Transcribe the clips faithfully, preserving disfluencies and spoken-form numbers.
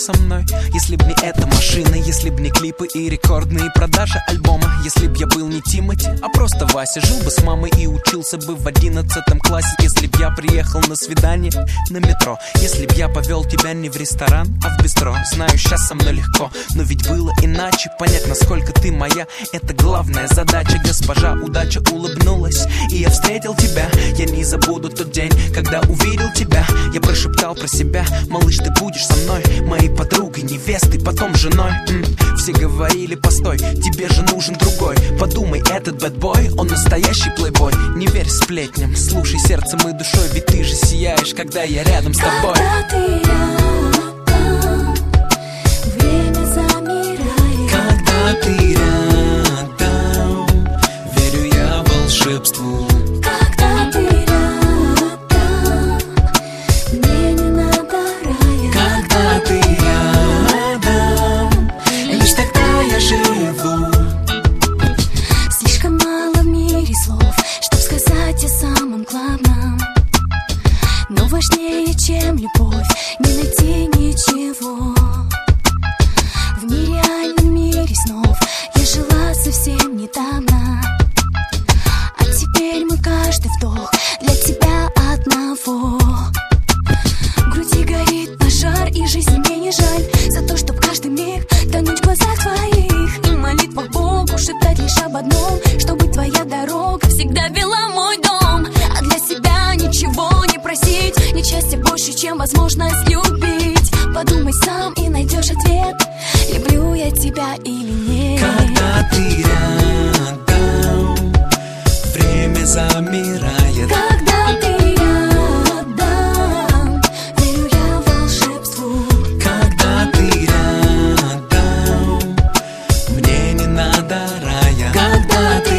со мной. Если б не эта машина, если б не клипы и рекордные продажи альбома, если б я был не Тимати, а просто Вася, жил бы с мамой и учился бы в одиннадцатом классе. Если б я приехал на свидание на метро, если б я повел тебя не в ресторан, а в бистро. Знаю, сейчас со мной легко, но ведь было иначе. Понять, насколько ты моя, это главная задача. Госпожа удача улыбнулась, и я встретил тебя. Я не забуду тот день, когда увидел тебя. Я прошептал про себя: малыш, ты будешь со мной, моей подругой, невестой, потом женой. М-м. Все говорили: постой, тебе же нужен другой. Подумай, этот бэтбой, он настоящий плейбой. Не верь сплетням, слушай сердцем и душой, ведь ты же сияешь, когда я рядом с тобой. Когда ты рядом, время замирает. Когда ты рядом, верю я волшебству. Когда ты рядом, мне не надо рая. Когда ты рядом, лишь тогда я живу. Слишком мало в мире слов, чтоб сказать о самом главном. Но важнее, чем любовь, не найти ничего. В нереальном мире снов я жила совсем недавно, а теперь мой каждый вдох для тебя одного. В груди горит пожар, и жизни мне не жаль за то, чтоб каждый миг тонуть в глазах твоих. И молитва Богу шептать лишь об одном: чтобы твоя дорога всегда вела в мой дом. А для себя ничего не просить, нет счастья больше, чем возможность любить. Подумай сам и найдешь ответ, люблю я тебя или нет. Когда ты рядом, время замирает. Когда ты рядом, верю я волшебству. Когда ты рядом, мне не надо рая. Когда ты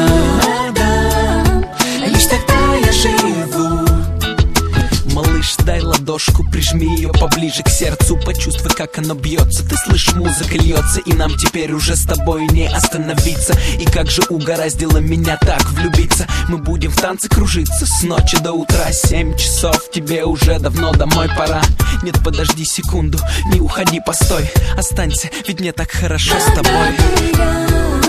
рядом, лишь тогда я живу. Малыш, дай ладошку, прижми ее поближе к сердцу. Почувствуй, как оно бьется. Ты слышишь, музыка льется, и нам теперь уже с тобой не остановиться. И как же угораздило меня так влюбиться. Мы будем в танце кружиться с ночи до утра. Семь часов, тебе уже давно домой пора. Нет, подожди секунду, не уходи, постой. Останься, ведь мне так хорошо с тобой. Когда ты рядом,